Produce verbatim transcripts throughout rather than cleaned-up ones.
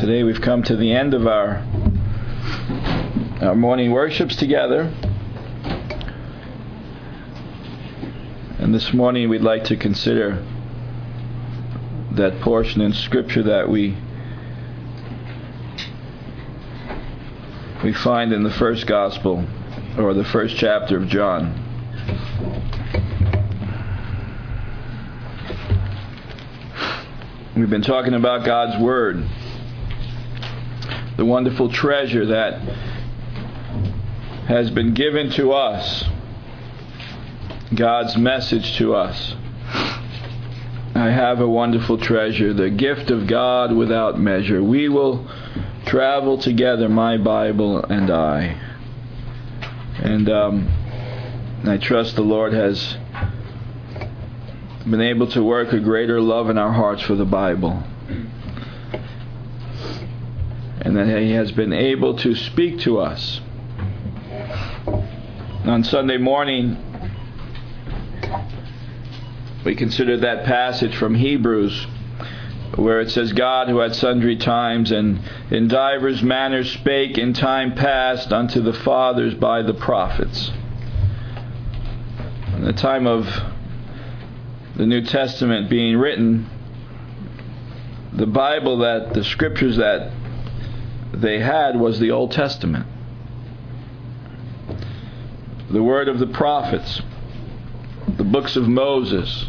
Today we've come to the end of our, our morning worships together. And this morning we'd like to consider that portion in Scripture that we we find in the first Gospel, or the first chapter of John. We've been talking about God's Word, the wonderful treasure that has been given to us, God's message to us. I have a wonderful treasure, the gift of God without measure. We will travel together, my Bible and I. And um, I trust the Lord has been able to work a greater love in our hearts for the Bible, and that He has been able to speak to us. On Sunday morning, we considered that passage from Hebrews where it says, God, who at sundry times and in divers manners spake in time past unto the fathers by the prophets. In the time of the New Testament being written, the Bible, that the Scriptures that they had was the Old Testament, the word of the prophets, the books of Moses.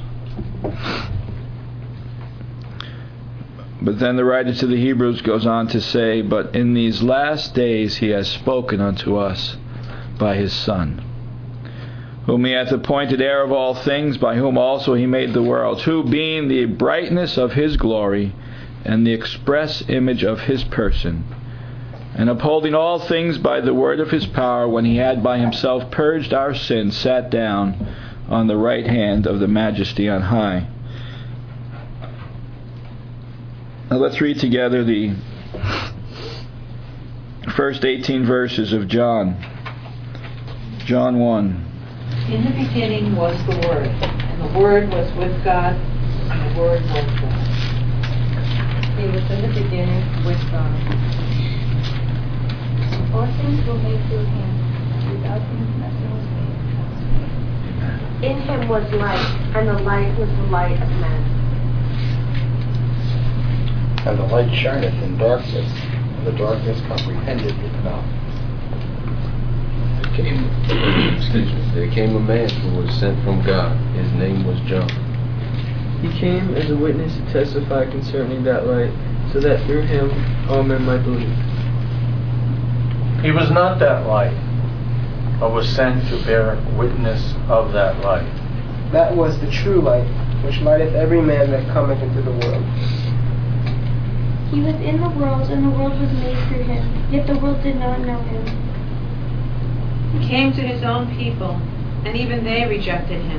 But then the writer to the Hebrews goes on to say, but in these last days He has spoken unto us by His Son, whom He hath appointed heir of all things, by whom also He made the worlds, who being the brightness of His glory, and the express image of His person, and upholding all things by the word of His power, when He had by Himself purged our sins, sat down on the right hand of the Majesty on high. Now let's read together the first eighteen verses of John. John one. In the beginning was the Word, and the Word was with God, and the Word was God. He was in the beginning with God. All things were made through Him, and without Him nothing was made. In Him was light, and the light was the light of men. And the light shineth in darkness, and the darkness comprehended it not. There came, excuse me, there came a man who was sent from God. His name was John. He came as a witness to testify concerning that light, so that through him all men might believe. He was not that light, but was sent to bear witness of that light. That was the true light, which lighteth every man that cometh into the world. He was in the world, and the world was made through Him, yet the world did not know Him. He came to His own people, and even they rejected Him.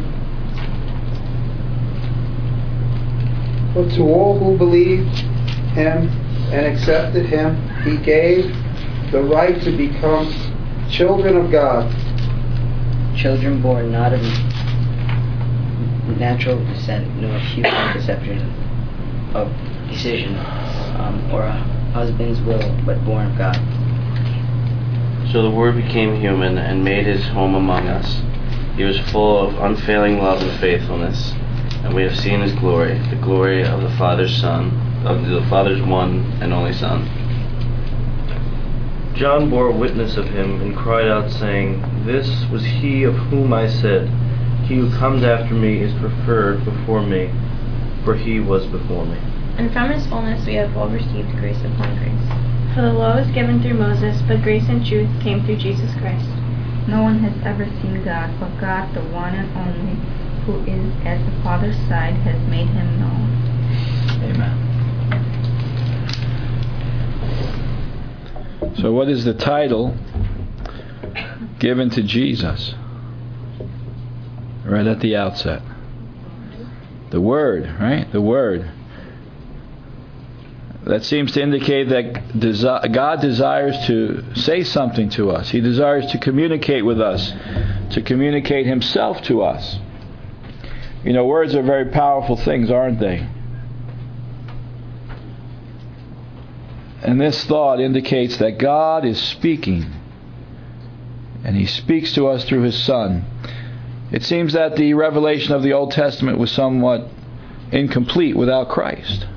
But to all who believed Him and accepted Him, He gave the right to become children of God. Children born not of natural descent, nor of human conception of decision, um, or a husband's will, but born of God. So the Word became human and made His home among us. He was full of unfailing love and faithfulness, and we have seen His glory, the glory of the Father's Son, of the Father's one and only Son. John bore witness of Him and cried out, saying, This was He of whom I said, He who comes after me is preferred before me, for He was before me. And from His fullness we have all received grace upon grace. For the law was given through Moses, but grace and truth came through Jesus Christ. No one has ever seen God, but God, the one and only, who is at the Father's side, has made Him known. Amen. So what is the title given to Jesus? Right at the outset. The Word, right? The Word. That seems to indicate that desi- God desires to say something to us. He desires to communicate with us, to communicate Himself to us. You know, words are very powerful things, aren't they? And this thought indicates that God is speaking, and He speaks to us through His Son. It seems that the revelation of the Old Testament was somewhat incomplete without Christ.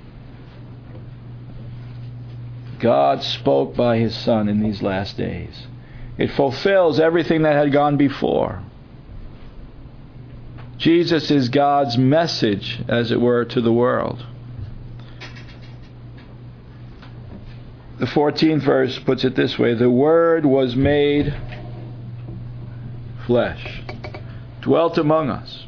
God spoke by His Son in these last days. It fulfills everything that had gone before. Jesus is God's message, as it were, to the world. The fourteenth verse puts it this way: the Word was made flesh, dwelt among us.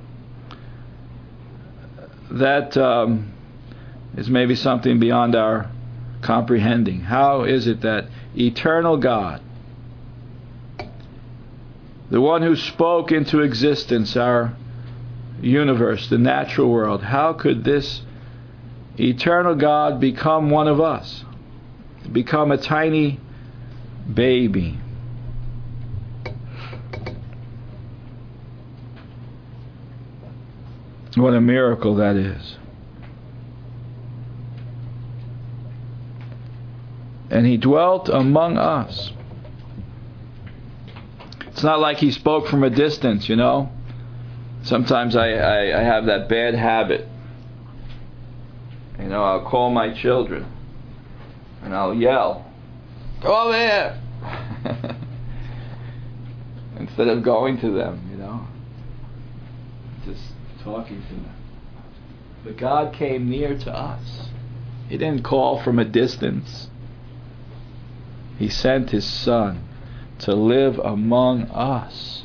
That um, is maybe something beyond our comprehending. How is it that eternal God, the one who spoke into existence our universe, the natural world, how could this eternal God become one of us? Become a tiny baby? What a miracle that is. And He dwelt among us. It's not like He spoke from a distance, you know. Sometimes I, I, I have that bad habit. You know, I'll call my children and I'll yell, "Go over here!" instead of going to them, you know. Just talking to them. But God came near to us. He didn't call from a distance. He sent His Son to live among us,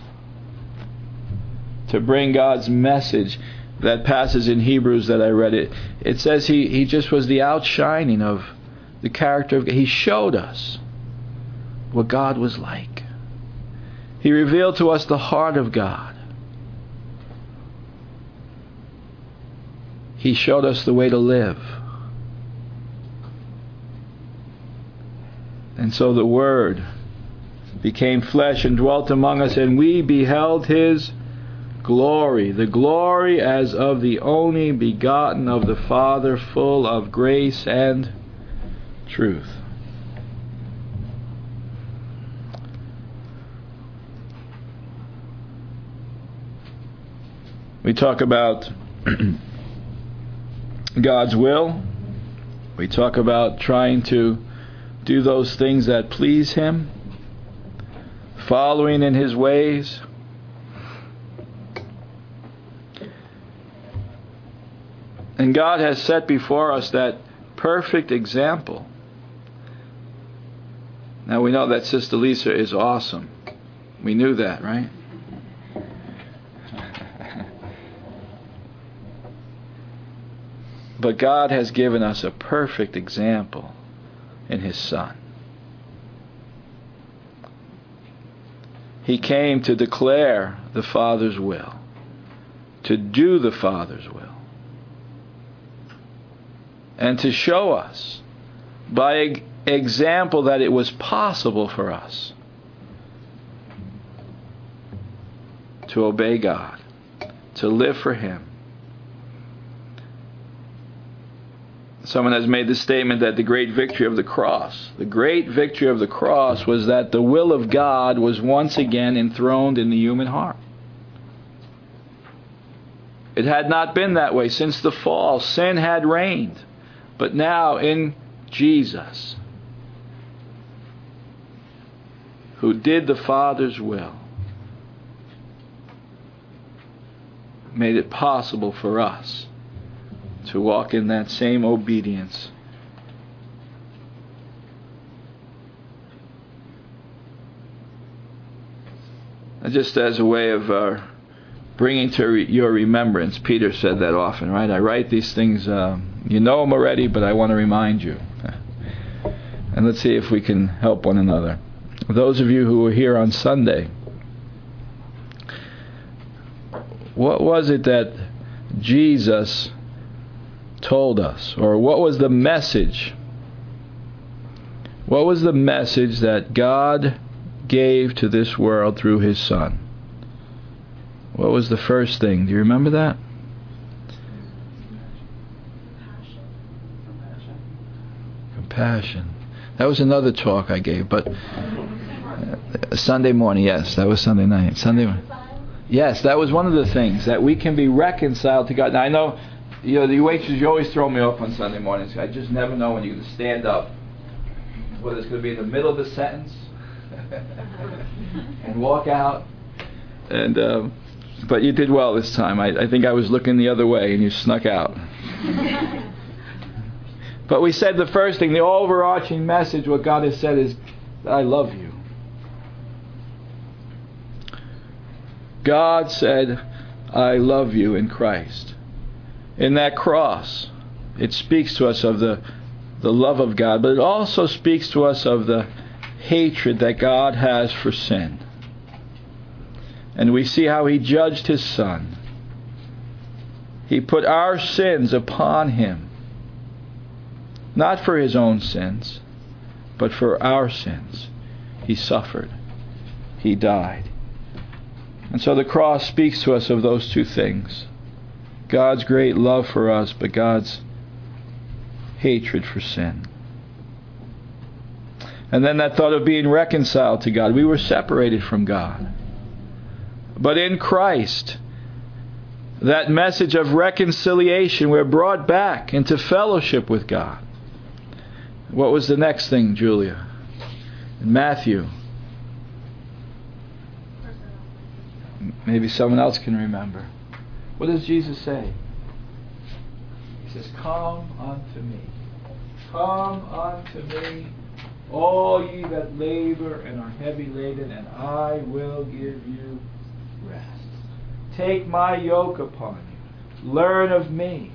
to bring God's message. That passage in Hebrews that I read, it it says he, he just was the outshining of the character of God. He showed us what God was like. He revealed to us the heart of God. He showed us the way to live. And so the Word became flesh and dwelt among us, and we beheld His glory, the glory as of the only begotten of the Father, full of grace and truth. We talk about God's will. We talk about trying to do those things that please Him, following in His ways. And God has set before us that perfect example. Now we know that Sister Lisa is awesome. We knew that, right? But God has given us a perfect example in His Son. He came to declare the Father's will, to do the Father's will, and to show us by example that it was possible for us to obey God, to live for Him. Someone has made the statement that the great victory of the cross, the great victory of the cross was that the will of God was once again enthroned in the human heart. It had not been that way since the fall. Sin had reigned. But now in Jesus, who did the Father's will, made it possible for us to walk in that same obedience. And just as a way of uh, bringing to re- your remembrance, Peter said that often, right? I write these things, uh, you know them already, but I want to remind you. And let's see if we can help one another. Those of you who were here on Sunday, what was it that Jesus told us? Or what was the message? What was the message that God gave to this world through His Son? What was the first thing? Do you remember that? compassion. That was another talk I gave, but uh, Sunday morning, yes, that was Sunday night. Sunday morning. Yes, that was one of the things, that we can be reconciled to God. Now, I know, you know, the waitresses, you always throw me off on Sunday mornings. I just never know when you're going to stand up, whether it's going to be in the middle of the sentence and walk out. And uh, but you did well this time. I, I think I was looking the other way and you snuck out. But we said the first thing, the overarching message, what God has said is, I love you. God said, I love you in Christ. In that cross, it speaks to us of the, the love of God, but it also speaks to us of the hatred that God has for sin. And we see how He judged His Son. He put our sins upon Him. Not for His own sins, but for our sins. He suffered. He died. And so the cross speaks to us of those two things. God's great love for us, but God's hatred for sin. And then that thought of being reconciled to God. We were separated from God. But in Christ, that message of reconciliation, we're brought back into fellowship with God. What was the next thing, Julia? In Matthew. Maybe someone else can remember. What does Jesus say? He says, come unto me. Come unto me, all ye that labor and are heavy laden, and I will give you rest. Take my yoke upon you. Learn of me.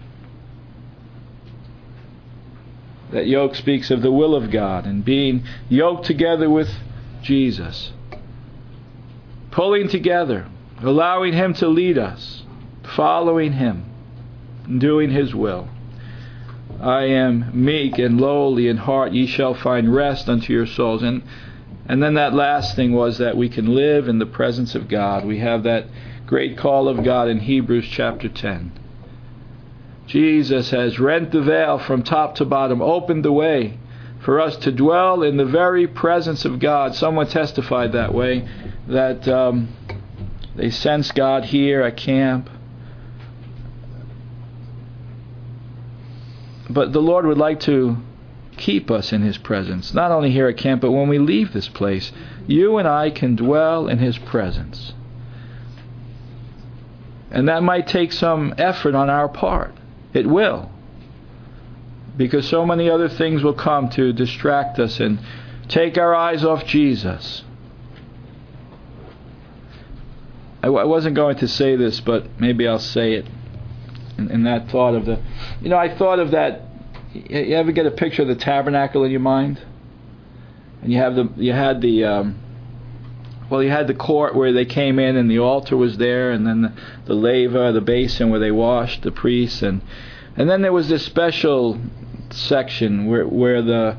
That yoke speaks of the will of God and being yoked together with Jesus. Pulling together, allowing Him to lead us, following Him, doing His will. I am meek and lowly in heart, ye shall find rest unto your souls. And and then that last thing was that we can live in the presence of God. We have that great call of God in Hebrews chapter ten. Jesus has rent the veil from top to bottom, opened the way for us to dwell in the very presence of God. Someone testified that way, that um, they sense God here at camp. But the Lord would like to keep us in His presence, not only here at camp, but when we leave this place. You and I can dwell in His presence. And that might take some effort on our part. It will. Because so many other things will come to distract us and take our eyes off Jesus. I, w- I wasn't going to say this, but maybe I'll say it. In, in that thought of the... You know, I thought of that... You ever get a picture of the tabernacle in your mind? And you have the... You had the... Um, well, you had the court where they came in and the altar was there, and then the, the laver, the basin where they washed the priests, and and then there was this special section where where the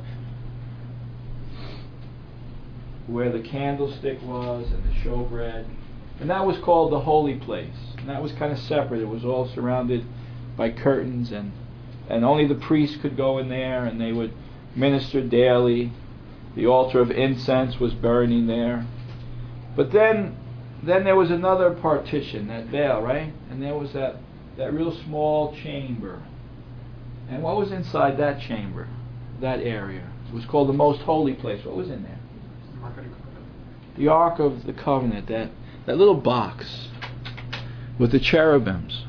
where the candlestick was and the showbread, and that was called the holy place. And that was kind of separate. It was all surrounded by curtains, and and only the priests could go in there, and they would minister daily. The altar of incense was burning there. But then then there was another partition, that veil, right? And there was that, that real small chamber. And what was inside that chamber, that area? It was called the most holy place. What was in there? The Ark of the Covenant, that, that little box with the cherubims.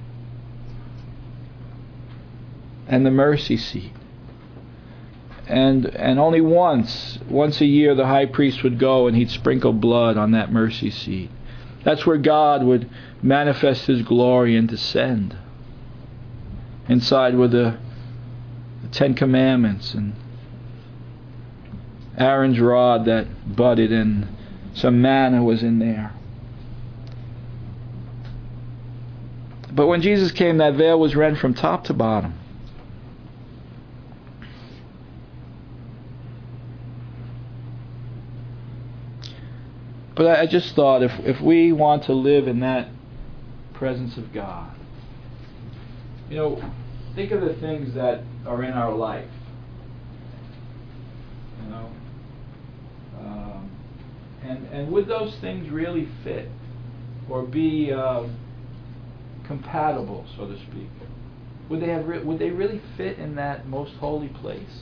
And the mercy seat. And and only once, once a year, the high priest would go and he'd sprinkle blood on that mercy seat. That's where God would manifest His glory and descend. Inside were the, the Ten Commandments and Aaron's rod that budded, and some manna was in there. But when Jesus came, that veil was rent from top to bottom. But I just thought, if if we want to live in that presence of God, you know, think of the things that are in our life. And would those things really fit or be uh, compatible, so to speak? Would they have? Re- would they really fit in that most holy place?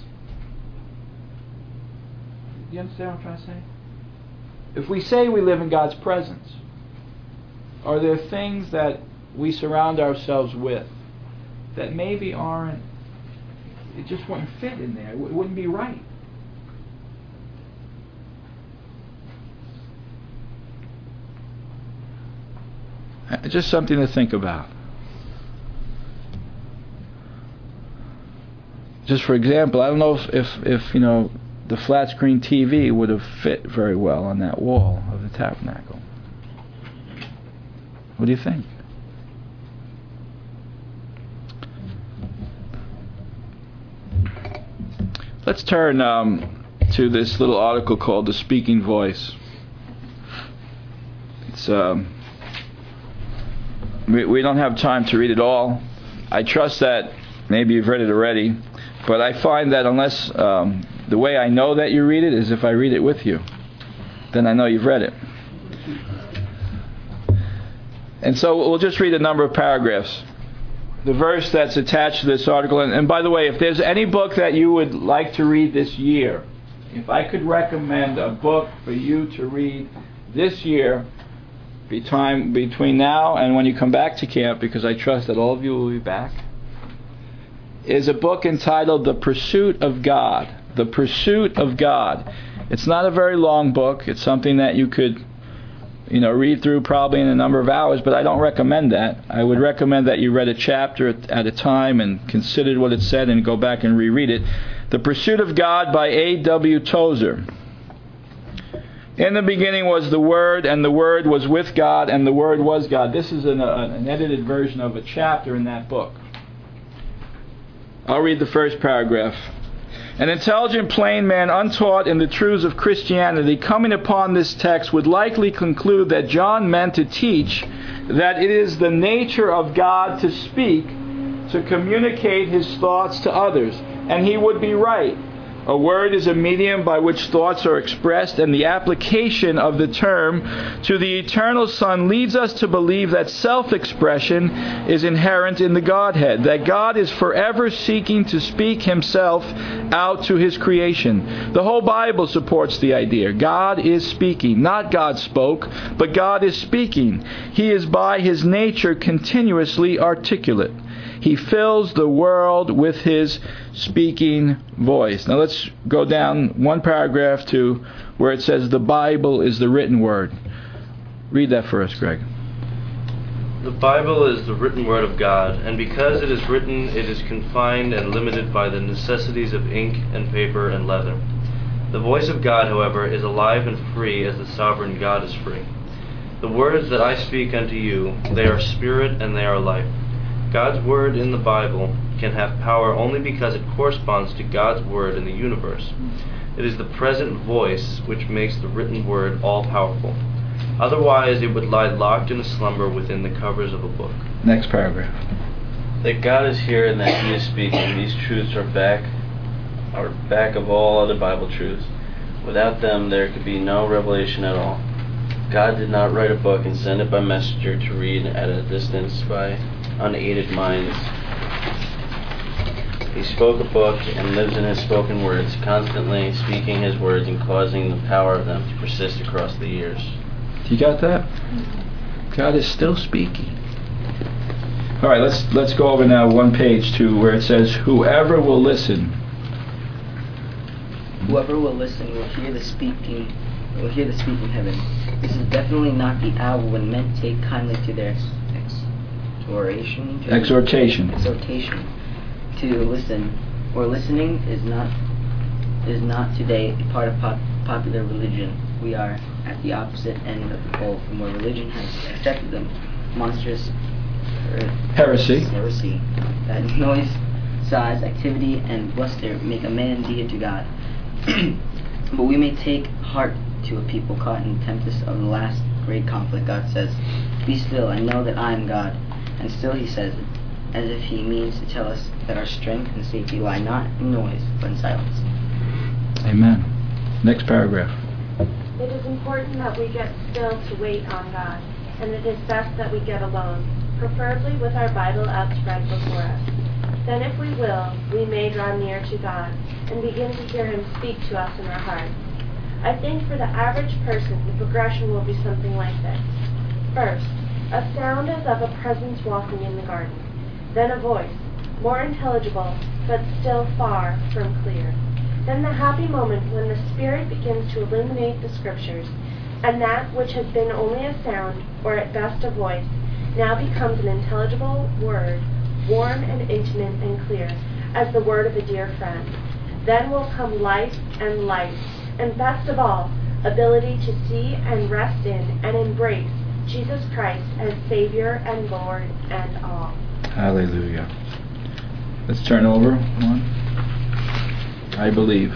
Do you understand what I'm trying to say? If we say we live in God's presence, are there things that we surround ourselves with that maybe aren't, it just wouldn't fit in there, it wouldn't be right? Just something to think about. Just for example, I don't know if, if, if you know, the flat screen T V would have fit very well on that wall of the tabernacle. What do you think? Let's turn um, to this little article called "The Speaking Voice." It's um, we, we don't have time to read it all. I trust that maybe you've read it already, but I find that unless um, the way I know that you read it is if I read it with you, then I know you've read it. And so we'll just read a number of paragraphs. The verse that's attached to this article, and, and by the way, if there's any book that you would like to read this year, if I could recommend a book for you to read this year, be time between now and when you come back to camp, because I trust that all of you will be back, is a book entitled The Pursuit of God. The Pursuit of God. It's not a very long book. It's something that you could, you know, read through probably in a number of hours, but I don't recommend that. I would recommend that you read a chapter at a time and considered what it said and go back and reread it. The Pursuit of God by A W Tozer. In the beginning was the Word, and the Word was with God, and the Word was God. This is an, uh, an edited version of a chapter in that book. I'll read the first paragraph. An intelligent, plain man, untaught in the truths of Christianity, coming upon this text, would likely conclude that John meant to teach that it is the nature of God to speak, to communicate His thoughts to others. And he would be right. A word is a medium by which thoughts are expressed, and the application of the term to the eternal Son leads us to believe that self-expression is inherent in the Godhead, that God is forever seeking to speak Himself out to His creation. The whole Bible supports the idea. God is speaking. Not God spoke, but God is speaking. He is by His nature continuously articulate. He fills the world with His speaking voice. Now let's go down one paragraph to where it says the Bible is the written word. Read that for us, Greg. The Bible is the written word of God, and because it is written, it is confined and limited by the necessities of ink and paper and leather. The voice of God, however, is alive and free as the sovereign God is free. The words that I speak unto you, they are spirit and they are life. God's word in the Bible can have power only because it corresponds to God's word in the universe. It is the present voice which makes the written word all-powerful. Otherwise, it would lie locked in a slumber within the covers of a book. Next paragraph. That God is here and that He is speaking. These truths are back, are back of all other Bible truths. Without them, there could be no revelation at all. God did not write a book and send it by messenger to read at a distance by unaided minds. He spoke a book and lives in His spoken words, constantly speaking His words and causing the power of them to persist across the years. You got that? God is still speaking. All right, let's let's go over now one page to where it says, "Whoever will listen." Whoever will listen will hear the speaking, will hear the speaking heaven. This is definitely not the hour when men take kindly to their exhortation. To Exhortation. Exhortation to listen, or listening is not is not today a part of pop, popular religion. We are at the opposite end of the pole from where religion has accepted them. Monstrous her- Heresy. Heresy. That noise, size, activity, and bluster make a man dear to God. But we may take heart to a people caught in the tempest of the last great conflict. God says, "Be still and know that I am God." And still He says it, as if He means to tell us that our strength and safety lie not in noise, but in silence. Amen. Next paragraph. It is important that we get still to wait on God, and it is best that we get alone, preferably with our Bible outspread before us. Then if we will, we may draw near to God and begin to hear Him speak to us in our hearts. I think for the average person, the progression will be something like this. First, a sound as of a presence walking in the garden. Then a voice, more intelligible, but still far from clear. Then the happy moment when the Spirit begins to illuminate the Scriptures, and that which has been only a sound, or at best a voice, now becomes an intelligible word, warm and intimate and clear, as the word of a dear friend. Then will come light and light, and best of all, ability to see and rest in and embrace Jesus Christ as Savior and Lord and all. Hallelujah. Let's turn over one. I believe.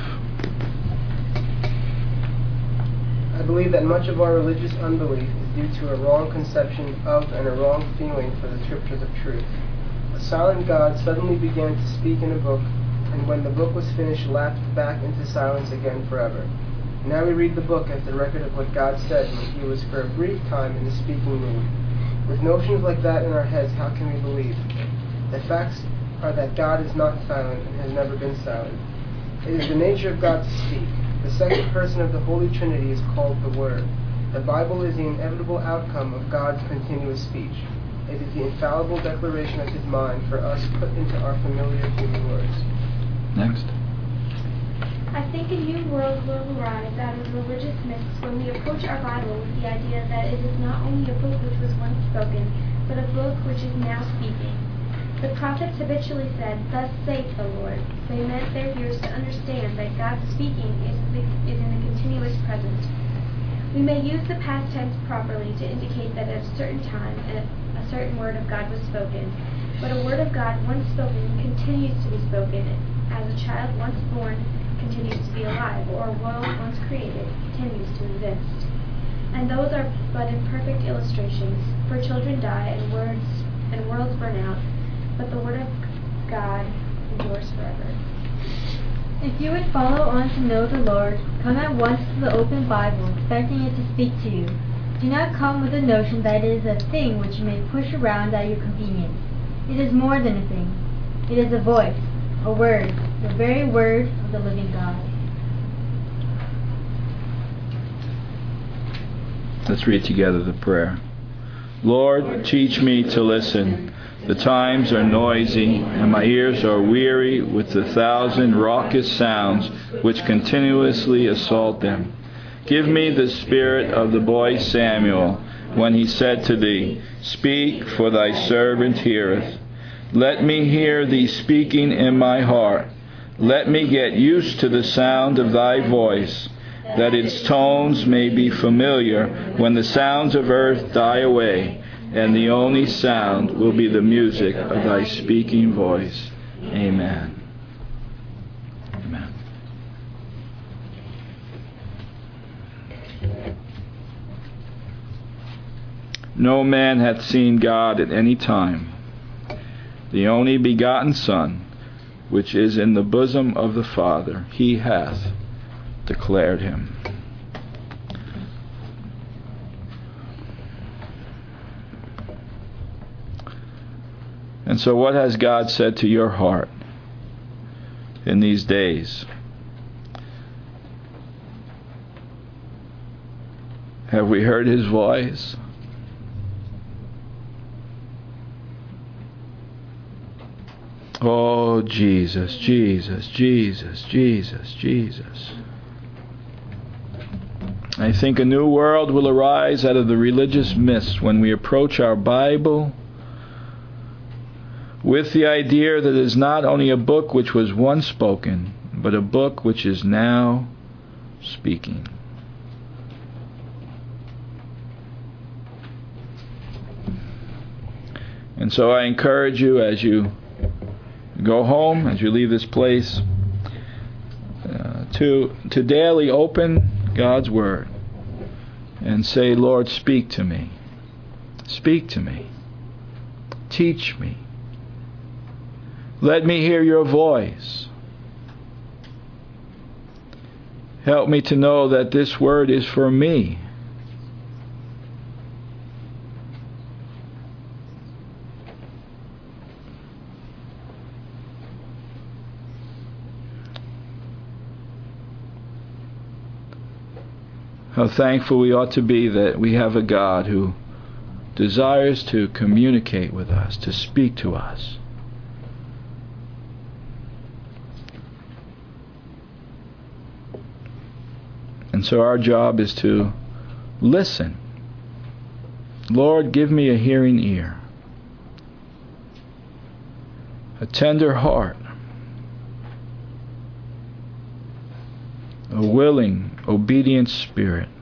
I believe that much of our religious unbelief is due to a wrong conception of and a wrong feeling for the Scriptures of truth. A silent God suddenly began to speak in a book, and when the book was finished, lapsed back into silence again forever. Now we read the book as the record of what God said when He was for a brief time in the speaking mood. With notions like that in our heads, how can we believe? The facts are that God is not silent and has never been silent. It is the nature of God to speak. The second person of the Holy Trinity is called the Word. The Bible is the inevitable outcome of God's continuous speech. It is the infallible declaration of His mind for us put into our familiar human words. Next. I think a new world will arise out of religious myths when we approach our Bible with the idea that it is not only a book which was once spoken, but a book which is now speaking. The prophets habitually said, "Thus saith the Lord." They meant their hearers to understand that God's speaking is, the, is in the continuous present. We may use the past tense properly to indicate that at a certain time a, a certain word of God was spoken, but a word of God once spoken continues to be spoken, as a child once born continues to be alive, or a world once created continues to exist. And those are but imperfect illustrations, for children die and words and worlds burn out, but the word of God endures forever. If you would follow on to know the Lord, come at once to the open Bible, expecting it to speak to you. Do not come with the notion that it is a thing which you may push around at your convenience. It is more than a thing. It is a voice, a word, the very word of the living God. Let's read together the prayer. Lord, teach me to listen. The times are noisy, and my ears are weary with the thousand raucous sounds which continuously assault them. Give me the spirit of the boy Samuel, when he said to thee, "Speak, for thy servant heareth." Let me hear thee speaking in my heart. Let me get used to the sound of thy voice, that its tones may be familiar when the sounds of earth die away, and the only sound will be the music of thy speaking voice. Amen. Amen. No man hath seen God at any time. The only begotten Son, which is in the bosom of the Father, He hath declared Him. And so what has God said to your heart in these days? Have we heard His voice? Oh, Jesus, Jesus, Jesus, Jesus, Jesus. I think a new world will arise out of the religious myths when we approach our Bible with the idea that it is not only a book which was once spoken, but a book which is now speaking. And so I encourage you, as you go home, as you leave this place, uh, to to daily open God's Word and say, Lord, speak to me. Speak to me. Teach me. Let me hear your voice. Help me to know that this word is for me. How thankful we ought to be that we have a God who desires to communicate with us, to speak to us. And so our job is to listen. Lord, give me a hearing ear, a tender heart, a willing, obedient spirit.